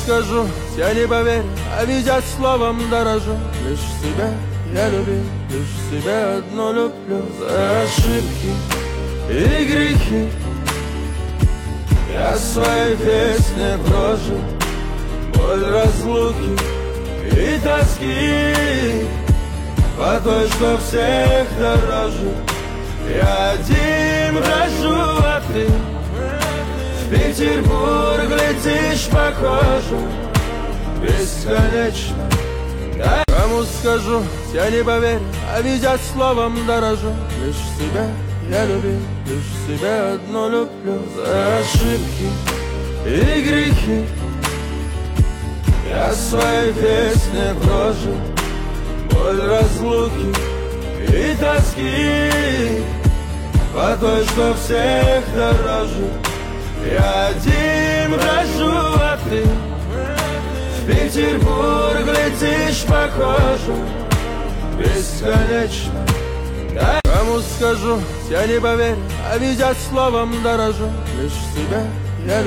скажу, я не поверю, а видят словом дорожу. Лишь себя я любил, лишь себя одно люблю. За ошибки и грехи я своей песни прожил. Боль разлуки и тоски по той, что всех дороже. Я один брожу, а ты в Петербург летишь, похоже, бесконечно. Да, кому скажу, я не поверю, а видят словом дорожу. Лишь себя я любил, лишь себя одно люблю. За ошибки и грехи я своей песни прожил. Боль разлуки и тоски по той, что всех дороже. Я один брожу, а ты в Петербург летишь, похоже, бесконечно. Да, кому скажу, я не поверю, а видят словом дорожу. Лишь себя